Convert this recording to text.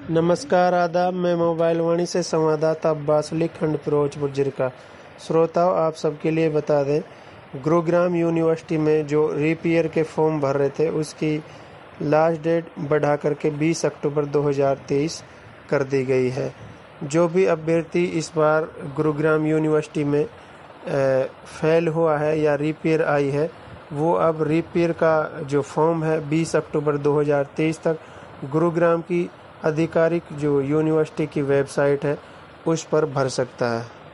नमस्कार, आदाब। मैं मोबाइल वाणी से संवाददाता अब्बास अली, खंड फिरोजपुर जिरका। श्रोताओं, आप सबके लिए बता दें, गुरुग्राम यूनिवर्सिटी में जो रीपीयर के फॉर्म भर रहे थे उसकी लास्ट डेट बढ़ा करके 20 अक्टूबर 2023 कर दी गई है। जो भी अभ्यर्थी इस बार गुरुग्राम यूनिवर्सिटी में फेल हुआ है या रीपीयर आई है, वो अब रीपीयर का जो फॉर्म है 20 अक्टूबर 2023 तक गुरुग्राम की आधिकारिक जो यूनिवर्सिटी की वेबसाइट है उस पर भर सकता है।